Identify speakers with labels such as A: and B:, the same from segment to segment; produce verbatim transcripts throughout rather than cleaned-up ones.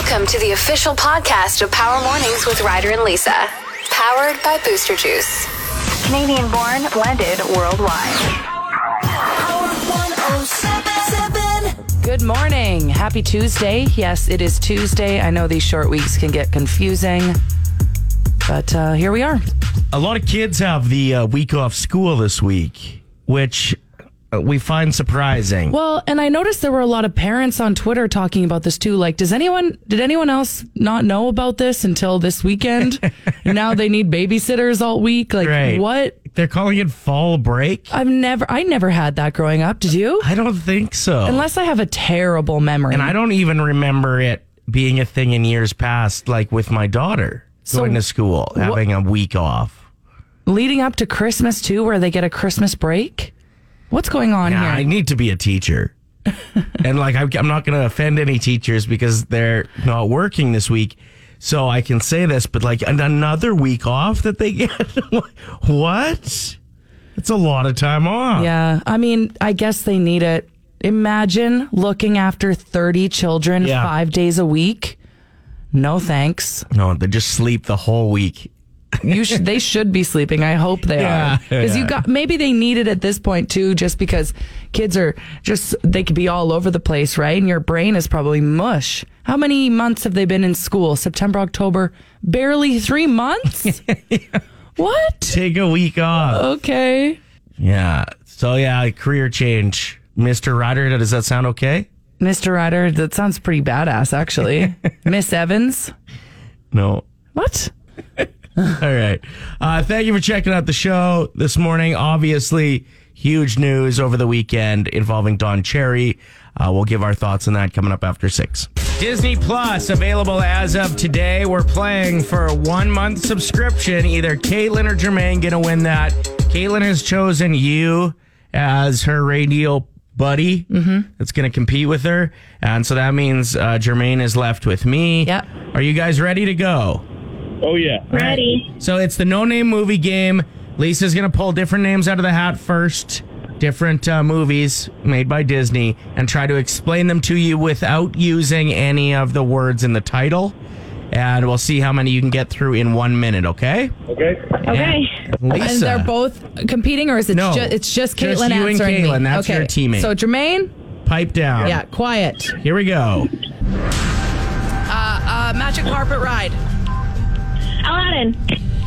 A: Welcome to the official podcast of Power Mornings with Ryder and Lisa. Powered by Booster Juice. Canadian born, blended worldwide. Power one oh seven seven.
B: Good morning. Happy Tuesday. Yes, it is Tuesday. I know these short weeks can get confusing, but uh, here we are.
C: A lot of kids have the uh, week off school this week, which uh, we find surprising.
B: Well, and I noticed there were a lot of parents on Twitter talking about this too. Like, does anyone, did anyone else not know about this until this weekend? Now they need babysitters all week. Like,
C: Right.
B: what?
C: They're calling it fall break?
B: I've never, I never had that growing up. Did you?
C: I don't think so.
B: Unless I have a terrible memory.
C: And I don't even remember it being a thing in years past, like with my daughter
B: So
C: going to school, having a week off.
B: Leading up to Christmas too, where they get a Christmas break? What's going on
C: Yeah,
B: here?
C: I need to be a teacher. And like, I'm I'm not going to offend any teachers because they're not working this week. So I can say this, but like an- another week off that they get? What? It's a lot of time off.
B: Yeah, I mean, I guess they need it. Imagine looking after thirty children
C: Yeah.
B: five days a week. No thanks.
C: No, they just sleep the whole week.
B: You should. They should be sleeping. I hope they
C: Yeah,
B: are. Because
C: yeah.
B: you got maybe they need it at this point too, just because kids are just they could be all over the place, right? And your brain is probably mush. How many months have they been in school? September, October, barely three months. What?
C: Take a week off.
B: Okay,
C: Yeah. So yeah, career change. Mister Ryder, does that sound okay?
B: Mister Ryder, that sounds pretty badass, actually. Miss Evans,
C: No.
B: what?
C: All right. Uh, thank you for checking out the show this morning. Obviously, huge news over the weekend involving Don Cherry. Uh, we'll give our thoughts on that coming up after six. Disney Plus, available as of today. We're playing for a one-month subscription. Either Caitlin or Jermaine going to win that. Caitlin has chosen you as her radio buddy mm-hmm. that's going to compete with her. And so that means uh, Jermaine is left with me.
B: Yep.
C: Are you guys ready to go?
D: Oh, yeah.
E: Ready.
C: So it's the no-name movie game. Lisa's going to pull different names out of the hat first, different uh, movies made by Disney, and try to explain them to you without using any of the words in the title. And we'll see how many you can get through in one minute, okay?
D: Okay.
E: Okay.
C: And Lisa.
B: And they're both competing, or is it
C: No,
B: ju- it's just
C: just
B: Caitlin
C: you and
B: answering
C: Caitlin.
B: me?
C: That's
B: okay.
C: your teammate.
B: So Jermaine,
C: Pipe down.
B: yeah, quiet.
C: Here we go.
B: Uh, uh, Magic Carpet Ride.
E: Aladdin.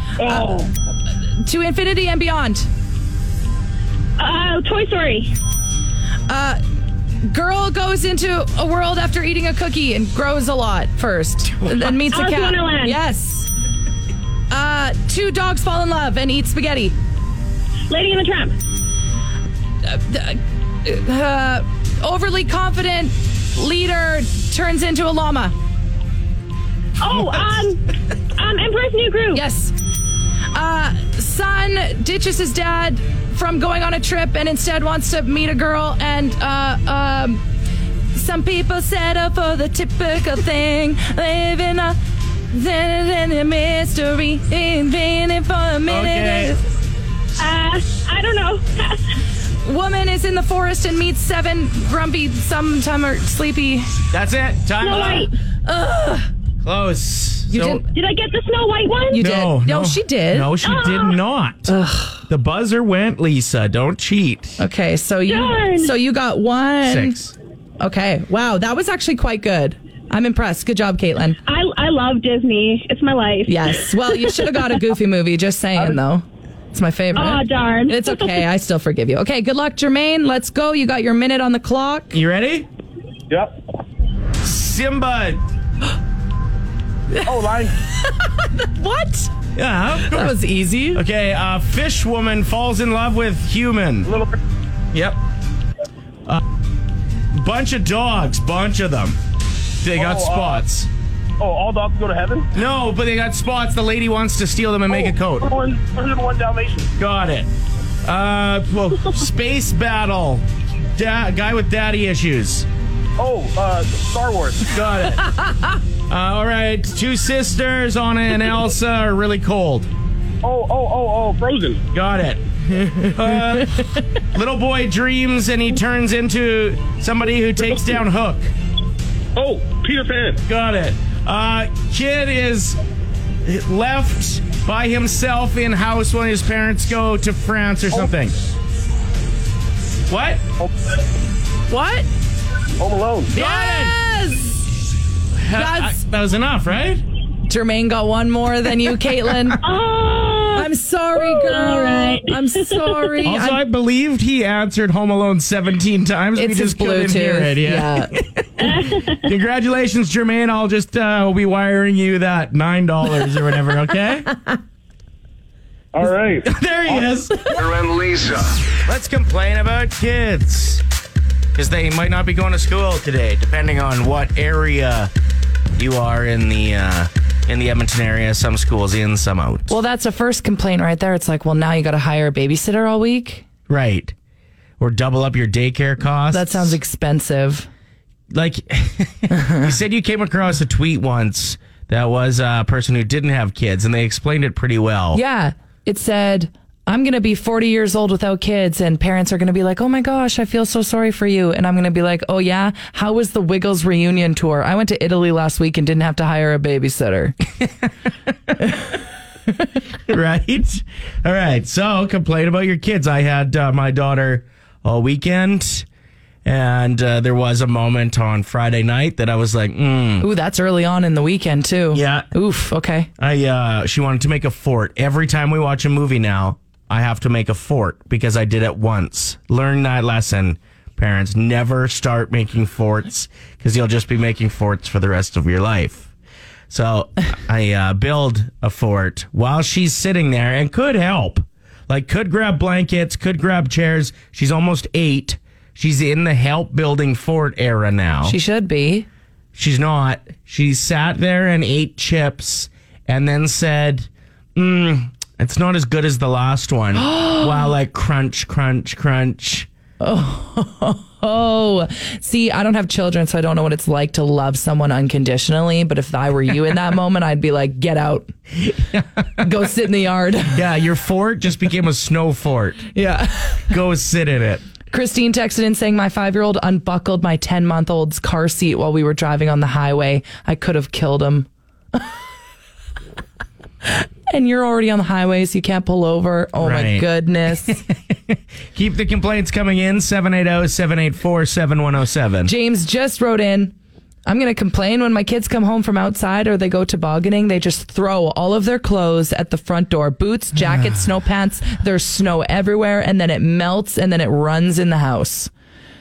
D: Oh,
B: To Infinity and Beyond.
E: Uh, Toy Story.
B: Uh, girl goes into a world after eating a cookie and grows a lot first, and then meets a
E: Alice in
B: cat.
E: Wonderland.
B: Yes. Uh, two dogs fall in love and eat spaghetti.
E: Lady and the Tramp.
B: Uh, uh, overly confident leader turns into a llama.
E: Oh, um, um, Emperor's New Groove.
B: Yes. Uh, son ditches his dad from going on a trip and instead wants to meet a girl, and uh, um, some people settle for the typical thing, living a, in a mystery, being it for a minute.
C: Okay.
E: Uh, I don't know.
B: Woman is in the forest and meets seven grumpy, sometime or sleepy.
C: That's it. Time
E: Snow
C: up.
E: White.
B: Ugh.
C: Close.
B: You
C: So-
B: didn't.
E: Did I get the Snow White one?
B: You
C: No,
B: did.
C: no,
B: she did.
C: No, she did not. The buzzer went, Lisa. Don't cheat.
B: Okay, so you
E: Darn.
B: so you got one.
C: Six.
B: Okay. Wow, that was actually quite good. I'm impressed. Good job, Caitlin.
E: I, I love Disney. It's my life.
B: Yes. Well, you should have got a Goofy movie. Just saying, though. It's my favorite.
E: Oh, darn.
B: It's okay. I still forgive you. Okay. Good luck, Jermaine. Let's go. You got your minute on the clock.
C: You ready?
D: yep.
C: Simba.
D: Oh, line.
B: What?
C: Yeah, of
B: That
C: course.
B: was easy.
C: Okay, uh, fish woman falls in love with human.
D: Little.
C: Yep. Uh, bunch of dogs, bunch of them. They got
D: Oh, uh,
C: spots.
D: Oh, all dogs go to heaven?
C: No, but they got spots. The lady wants to steal them and make a coat.
D: one hundred one Dalmatians.
C: Got it. Uh, well, space battle. Da- guy with daddy issues.
D: Oh, uh, Star Wars.
C: Got it. uh, all right, two sisters, Anna and Elsa, are really cold.
D: Oh, oh, oh, oh, Frozen.
C: Got it. Uh, little boy dreams and he turns into somebody who takes down Hook.
D: Oh, Peter Pan.
C: Got it. Uh, kid is left by himself in house when his parents go to France or something. What?
B: What?
D: Home Alone.
B: Yes! That's-
C: that was enough, right?
B: Jermaine got one more than you, Caitlin. I'm sorry, girl.
E: All right.
B: I'm sorry.
C: Also, I
B: I'm-
C: believed he answered Home Alone seventeen times.
B: it's
C: we
B: his
C: just couldn't hear
B: Bluetooth.
C: it. Yeah.
B: yeah.
C: Congratulations, Jermaine. I'll just uh, we'll be wiring you that nine dollars or whatever. Okay.
D: All right.
C: There he is.
F: Ryder and Lisa.
C: Let's complain about kids because they might not be going to school today, depending on what area you are in the uh, in the Edmonton area. Some schools in, some out.
B: Well, that's a first complaint right there. It's like, well, now you got to hire a babysitter all week.
C: Right. Or double up your daycare costs.
B: That sounds expensive.
C: Like, you said you came across a tweet once that was a person who didn't have kids, and they explained it pretty well.
B: Yeah. It said, I'm going to be forty years old without kids, and parents are going to be like, oh my gosh, I feel so sorry for you. And I'm going to be like, oh yeah? How was the Wiggles reunion tour? I went to Italy last week and didn't have to hire a babysitter.
C: Right? All right. So, complain about your kids. I had uh, my daughter all weekend, and uh, there was a moment on Friday night that I was like, mm.
B: Ooh, that's early on in the weekend too.
C: Yeah.
B: Oof, okay.
C: I uh, she wanted to make a fort. Every time we watch a movie now, I have to make a fort because I did it once. Learn that lesson, parents. Never start making forts because you'll just be making forts for the rest of your life. So I uh, build a fort while she's sitting there and could help. Like, could grab blankets, could grab chairs. She's almost eight. She's in the help building fort era now.
B: She should be.
C: She's not. She sat there and ate chips and then said, mm, it's not as good as the last one. While like crunch, crunch, crunch.
B: Oh, see, I don't have children, so I don't know what it's like to love someone unconditionally. But if I were you in that moment, I'd be like, get out. Go sit in the yard.
C: Yeah, your fort just became a snow fort.
B: Yeah.
C: Go sit in it.
B: Christine texted in saying, my five-year-old unbuckled my ten-month-old's car seat while we were driving on the highway. I could have killed him. And you're already on the highway, so you can't pull over. Oh,
C: Right.
B: my goodness.
C: Keep the complaints coming in. seven eight zero, seven eight four, seven one zero seven.
B: James just wrote in, I'm going to complain when my kids come home from outside or they go tobogganing. They just throw all of their clothes at the front door. Boots, jackets, snow pants. There's snow everywhere, and then it melts, and then it runs in the house.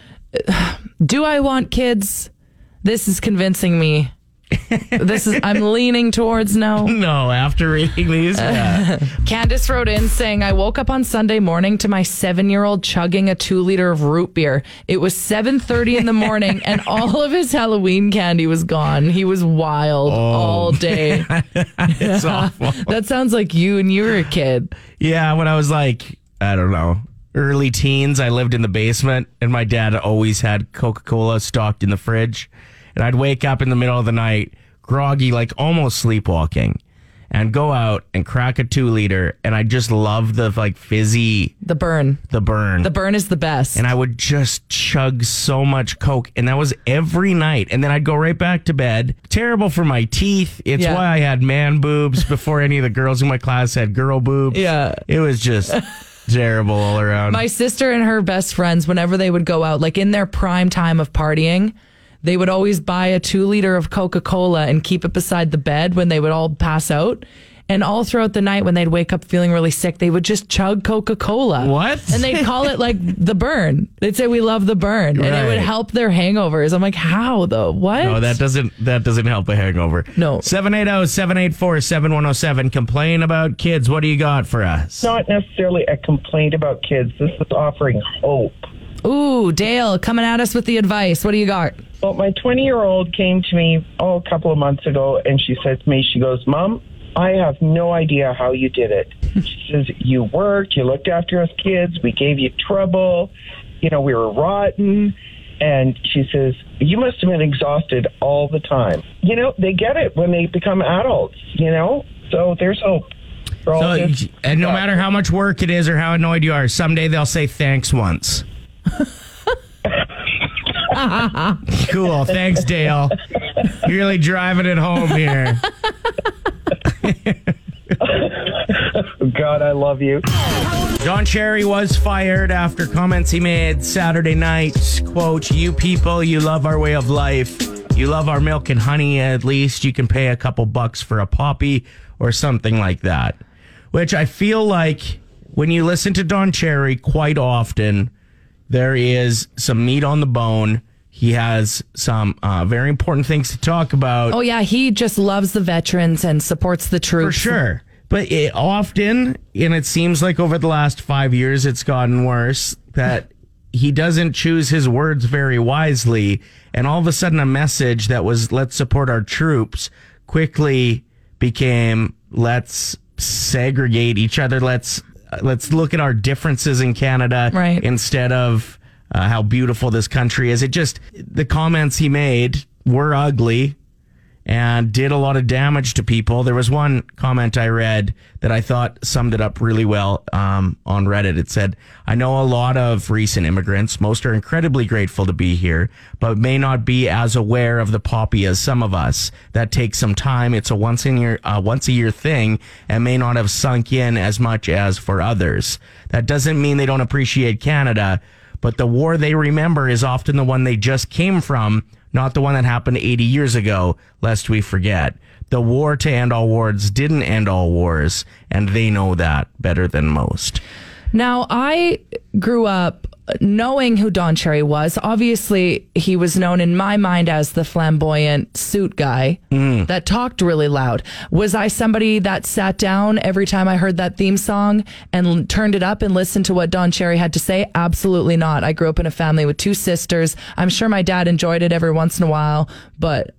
B: Do I want kids? This is convincing me. This is I'm leaning towards no.
C: No, after reading these, yeah.
B: Candace wrote in saying, I woke up on Sunday morning to my seven-year-old chugging a two-liter of root beer. It was seven thirty in the morning, and all of his Halloween candy was gone. He was wild all day.
C: It's awful.
B: That sounds like you and you were a kid.
C: Yeah, when I was like, I don't know, early teens, I lived in the basement, and my dad always had Coca-Cola stocked in the fridge. And I'd wake up in the middle of the night, groggy, like almost sleepwalking, and go out and crack a two liter. And I just love the like fizzy,
B: The burn.
C: the burn.
B: The burn is the best.
C: And I would just chug so much Coke. And that was every night. And then I'd go right back to bed. Terrible for my teeth. It's
B: Yeah.
C: why I had man boobs before any of the girls in my class had girl boobs.
B: Yeah.
C: It was just terrible all around.
B: My sister and her best friends, whenever they would go out, like in their prime time of partying, they would always buy a two liter of Coca-Cola and keep it beside the bed when they would all pass out. And all throughout the night when they'd wake up feeling really sick, they would just chug Coca-Cola.
C: What?
B: And they'd call it like the burn. They'd say, we love the burn. And it would
C: Right.
B: help their hangovers. I'm like, how though? What?
C: No, that doesn't that doesn't help a hangover.
B: No.
C: seven eight zero, seven eight four, seven one zero seven. Complain about kids. What do you got for us?
G: Not necessarily a complaint about kids. This is offering hope.
B: Ooh, Dale, coming at us with the advice. What do you got?
G: Well, my twenty-year-old came to me, oh, a couple of months ago, and she said to me, she goes, Mom, I have no idea how you did it. She says, you worked, you looked after us kids, we gave you trouble, you know, we were rotten. And she says, you must have been exhausted all the time. You know, they get it when they become adults, you know? So there's hope. For all
C: So,
G: this.
C: and no matter how much work it is or how annoyed you are, someday they'll say thanks once. Cool. Thanks, Dale. You're really driving it home here.
G: God, I love you.
C: Don Cherry was fired after comments he made Saturday night. Quote, "You people, you love our way of life. You love our milk and honey. At least you can pay a couple bucks for a poppy," or something like that. Which I feel like when you listen to Don Cherry quite often, there is some meat on the bone. He has some uh, very important things to talk about.
B: Oh, yeah. He just loves the veterans and supports the troops.
C: For sure. But it often, and it seems like over the last five years, it's gotten worse, that he doesn't choose his words very wisely. And all of a sudden, a message that was, let's support our troops, quickly became, let's segregate each other. Let's let's look at our differences in Canada,
B: right,
C: instead of uh, how beautiful this country is. It just, the comments he made were ugly and did a lot of damage to people. There was one comment I read that I thought summed it up really well um, on Reddit. It said, "I know a lot of recent immigrants. Most are incredibly grateful to be here, but may not be as aware of the poppy as some of us. That takes some time. It's a once in year, uh, once a year thing, and may not have sunk in as much as for others. That doesn't mean they don't appreciate Canada, but the war they remember is often the one they just came from, not the one that happened eighty years ago, lest we forget. The war to end all wars didn't end all wars, and they know that better than most."
B: Now, I grew up knowing who Don Cherry was. Obviously, he was known in my mind as the flamboyant suit guy mm. that talked really loud. Was I somebody that sat down every time I heard that theme song and turned it up and listened to what Don Cherry had to say? Absolutely not. I grew up in a family with two sisters. I'm sure my dad enjoyed it every once in a while, but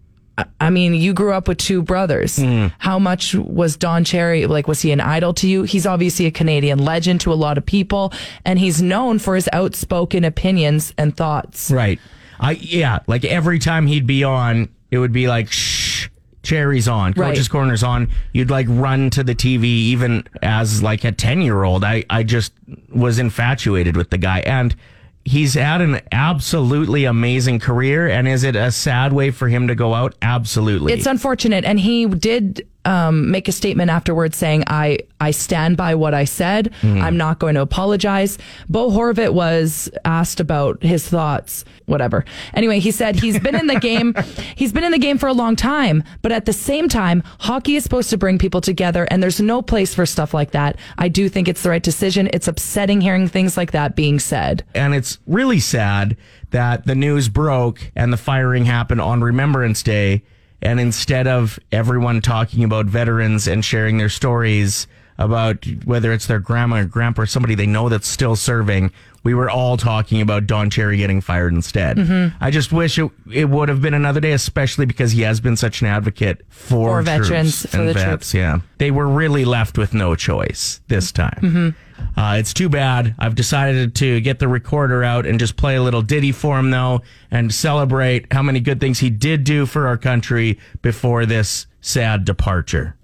B: I mean, you grew up with two brothers. Mm. How much was Don Cherry, like, was he an idol to you? He's obviously a Canadian legend to a lot of people, and he's known for his outspoken opinions and thoughts.
C: Right. I yeah, like every time he'd be on, it would be like, shh, Cherry's on, Coach's right. Corner's on. You'd like run to the T V, even as like a ten-year-old. I, I just was infatuated with the guy, and he's had an absolutely amazing career. And is it a sad way for him to go out? Absolutely.
B: It's unfortunate. And he did um, make a statement afterwards saying, I, I stand by what I said. Mm. I'm not going to apologize. Bo Horvat was asked about his thoughts, whatever. Anyway, he said he's been in the game. He's been in the game for a long time. But at the same time, hockey is supposed to bring people together, and there's no place for stuff like that. I do think it's the right decision. It's upsetting hearing things like that being said.
C: And it's really sad that the news broke and the firing happened on Remembrance Day. And instead of everyone talking about veterans and sharing their stories about whether it's their grandma or grandpa or somebody they know that's still serving, we were all talking about Don Cherry getting fired instead. Mm-hmm. I just wish it, it would have been another day, especially because he has been such an advocate for,
B: for veterans, for
C: and
B: the
C: vets.
B: troops.
C: Yeah, they were really left with no choice this time. Mm-hmm. Uh, it's too bad. I've decided to get the recorder out and just play a little ditty for him, though, and celebrate how many good things he did do for our country before this sad departure.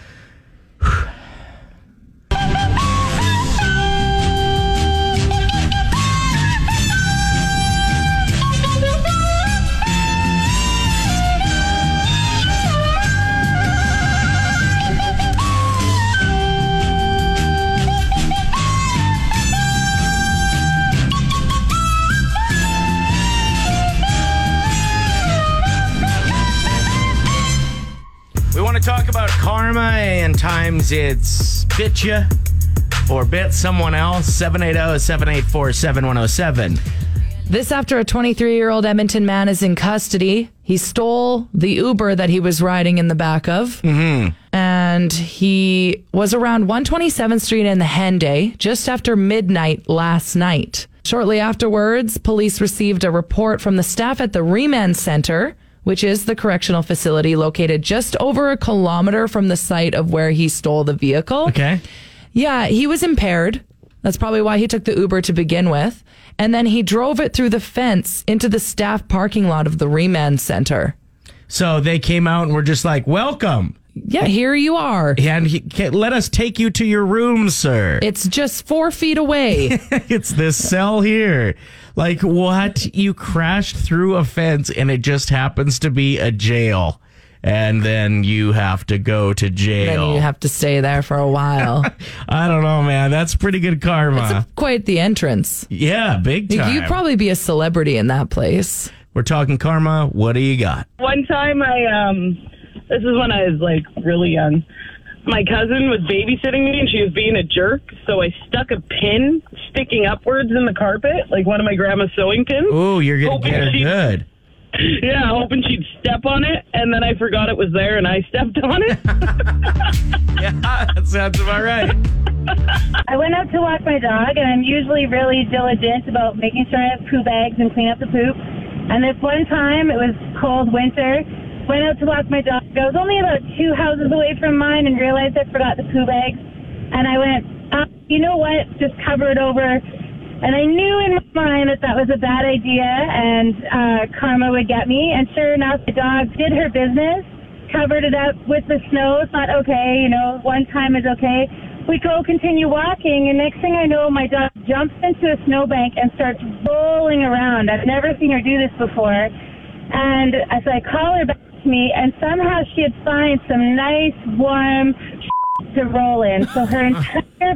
C: Talk about karma and times it's bit you or bit someone else. seven eight zero, seven eight four, seven one zero seven.
B: This after a twenty-three-year-old Edmonton man is in custody. He stole the Uber that he was riding in the back of. Mm-hmm. And he was around one twenty-seventh Street in the Henday just after midnight last night. Shortly afterwards, police received a report from the staff at the Remand Center, which is the correctional facility located just over a kilometer from the site of where he stole the vehicle.
C: Okay.
B: Yeah, he was impaired. That's probably why he took the Uber to begin with. And then he drove it through the fence into the staff parking lot of the Remand Center.
C: So they came out and were just like, welcome.
B: Yeah, here you are.
C: And he, can, let us take you to your room, sir.
B: It's just four feet away.
C: It's this cell here. Like, what? You crashed through a fence and it just happens to be a jail. And then you have to go to jail.
B: Then you have to stay there for a while.
C: I don't know, man. That's pretty good karma.
B: It's a, quite the entrance.
C: Yeah, big time.
B: You'd probably be a celebrity in that place.
C: We're talking karma. What do you got?
E: One time I, um, this is when I was like really young. My cousin was babysitting me and she was being a jerk. So I stuck a pin sticking upwards in the carpet, like one of my grandma's sewing pins.
C: Ooh, you're getting
E: Hoping
C: getting
E: she-
C: good.
E: Yeah, hoping she'd step on it, and then I forgot it was there, and I stepped on it.
C: Yeah, that sounds about right.
F: I went out to walk my dog, and I'm usually really diligent about making sure I have poo bags and clean up the poop. And this one time, it was cold winter, went out to walk my dog. I was only about two houses away from mine and realized I forgot the poo bags. And I went, uh, you know what, just cover it over. And I knew in my mind that that was a bad idea and uh, karma would get me. And sure enough, the dog did her business, covered it up with the snow, thought, okay, you know, one time is okay. We go continue walking, and next thing I know, my dog jumps into a snowbank and starts rolling around. I've never seen her do this before. And as I call her back to me, and somehow she had found some nice, warm to roll in. So her entire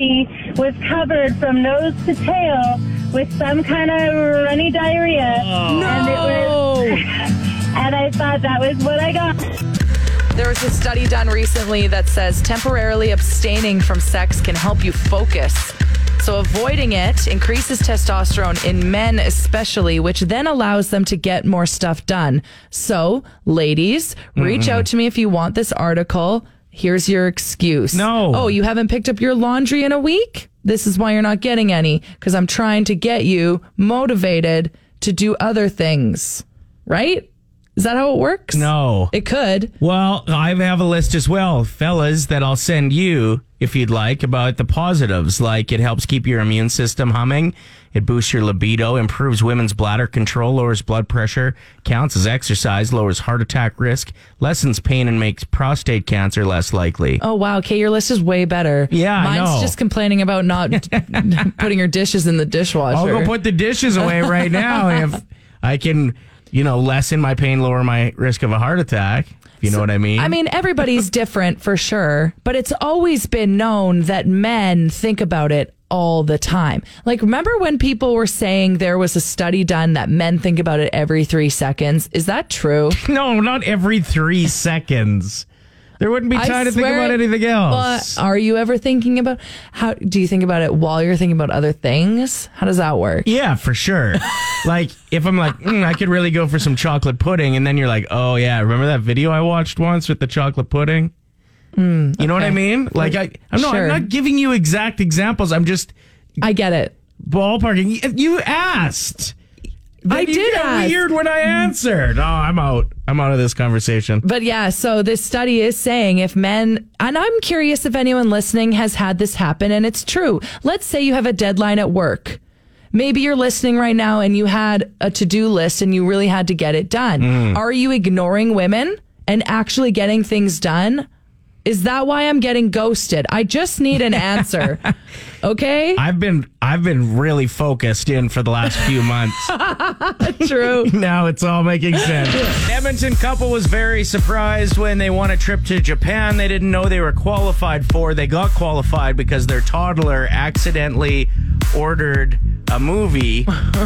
F: was covered from nose to tail with some kind of runny diarrhea.
B: Oh.
F: And it was, and I thought that was what I got.
B: There was a study done recently that says temporarily abstaining from sex can help you focus. So avoiding it increases testosterone in men especially, which then allows them to get more stuff done. So, ladies, reach
C: Mm-mm.
B: out to me if you want this article. Here's your excuse.
C: No.
B: Oh, you haven't picked up your laundry in a week? This is why you're not getting any, because I'm trying to get you motivated to do other things. Right? Is that how it works?
C: No.
B: It could.
C: Well, I have a list as well, fellas, that I'll send you if you'd like about the positives. Like it helps keep your immune system humming. It boosts your libido, improves women's bladder control, lowers blood pressure, counts as exercise, lowers heart attack risk, lessens pain, and makes prostate cancer less likely.
B: Oh, wow. Okay, your list is way better.
C: Yeah, I
B: Mine's
C: know.
B: just complaining about not putting your dishes in the dishwasher.
C: I'll go put the dishes away right now if I can, you know, lessen my pain, lower my risk of a heart attack. If you know what I mean?
B: I mean, everybody's different for sure, but it's always been known that men think about it all the time. Like, remember when people were saying there was a study done that men think about it every three seconds? Is that true?
C: No, not every three seconds. There wouldn't be
B: I
C: time to think
B: swear-
C: about anything else.
B: Well, are you ever thinking about how do you think about it while you're thinking about other things? How does that work?
C: Yeah, for sure. Like, if I'm like, mm, I could really go for some chocolate pudding, and then you're like, oh, yeah, remember that video I watched once with the chocolate pudding?
B: Mm,
C: you know what I mean? Like, I, I'm, not,
B: Sure.
C: I'm not giving you exact examples. I'm just
B: I get it.
C: ballparking. You- You asked.
B: I
C: Then you
B: did
C: got
B: ask.
C: weird when I answered. Oh, I'm out. I'm out of this conversation.
B: But yeah, so this study is saying if men, and I'm curious if anyone listening has had this happen, and it's true. Let's say you have a deadline at work. Maybe you're listening right now and you had a to-do list and you really had to get it done.
C: Mm.
B: Are you ignoring women and actually getting things done? Is that why I'm getting ghosted? I just need an answer. Okay?
C: I've been I've been really focused in for the last few months.
B: True.
C: Now it's all making sense. Edmonton couple was very surprised when they won a trip to Japan they didn't know they were qualified for. They got qualified because their toddler accidentally ordered a movie.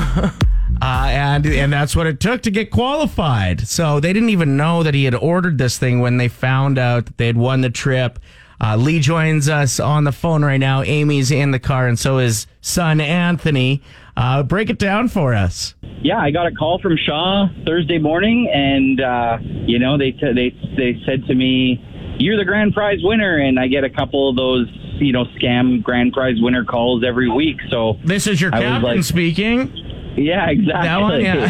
C: Uh, and and that's what it took to get qualified. So they didn't even know that he had ordered this thing when they found out that they had won the trip. Uh, Lee joins us on the phone right now. Amy's in the car, and so is son Anthony. Uh, break it down for us.
H: Yeah, I got a call from Shaw Thursday morning, and uh, you know they t- they they said to me, "You're the grand prize winner," and I get a couple of those you know scam grand prize winner calls every week. So
C: this is your
H: I was
C: captain
H: like,
C: speaking.
H: Yeah, exactly.
C: That one, yeah.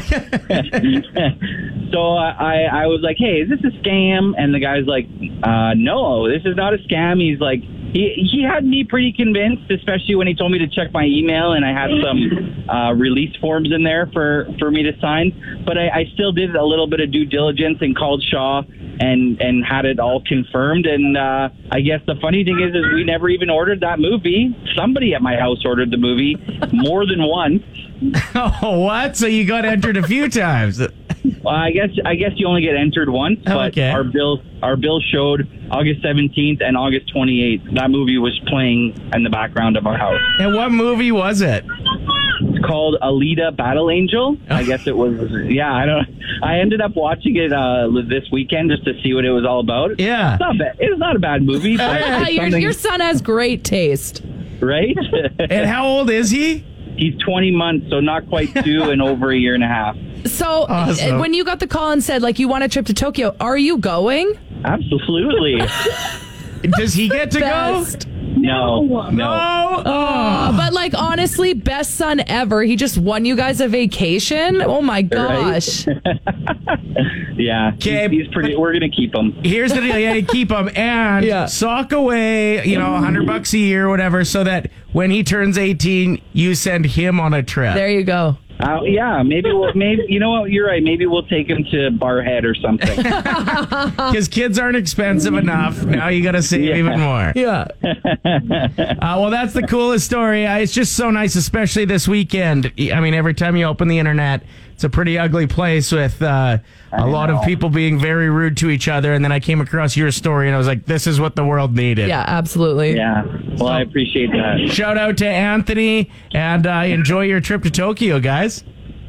H: So I, I was like, hey, is this a scam? And the guy's like, uh, no, this is not a scam. He's like, he he had me pretty convinced, especially when he told me to check my email and I had some uh, release forms in there for, for me to sign. But I, I still did a little bit of due diligence and called Shaw and and had it all confirmed. And uh, I guess the funny thing is, is we never even ordered that movie. Somebody at my house ordered the movie more than once.
C: Oh, what? So you got entered a few times.
H: Well, I guess I guess you only get entered once, but
C: Okay.
H: our bill our bill showed August seventeenth and August twenty-eighth. That movie was playing in the background of our house.
C: And what movie was it?
H: It's called Alita Battle Angel. I guess it was. Yeah, I don't. I ended up watching it uh, this weekend just to see what it was all about.
C: Yeah.
H: It's not bad. It's not a bad movie, but
B: Uh,
H: it's
B: your,
H: something-
B: your son has great taste.
H: right?
C: And how old is he?
H: He's twenty months, so not quite two, and over a year and a half.
B: So
C: Awesome.
B: uh, when you got the call and said, like, you want a trip to Tokyo, are you going?
H: Absolutely.
C: Does he get to
B: Best.
H: No. No.
C: go? No.
B: Uh, but, like, honestly, best son ever. He just won you guys a vacation. Oh, my gosh.
H: Yeah.
C: Okay.
H: He's, he's pretty. We're gonna keep him.
C: Here's the deal. Yeah, you keep him and
B: Yeah.
C: sock away, you know, a hundred bucks a year, whatever, so that when he turns eighteen, you send him on a trip.
B: There you go.
H: Uh, yeah, maybe we'll. Maybe you know what? You're right. Maybe we'll take him to Barhead or something.
C: Because kids aren't expensive enough. Now you got to save
H: Yeah.
C: even more.
B: Yeah.
C: Uh, well, that's the coolest story. Uh, it's just so nice, especially this weekend. I mean, every time you open the internet, it's a pretty ugly place with uh, a lot of people being very rude to each other. And then I came across your story and I was like, this is what the world needed.
B: Yeah, absolutely.
H: Yeah. Well, I appreciate that.
C: Shout out to Anthony and uh, enjoy your trip to Tokyo, guys.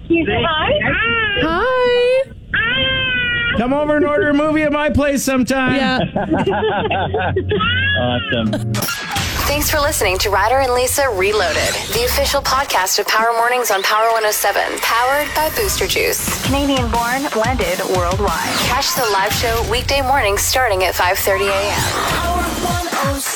B: Hi.
C: Come over and order a movie at my place sometime.
B: Yeah.
H: Awesome.
A: Thanks for listening to Ryder and Lisa Reloaded, the official podcast of Power Mornings on Power one oh seven, powered by Booster Juice. Canadian born, blended worldwide. Catch the live show weekday mornings starting at five thirty a.m. Power one oh seven.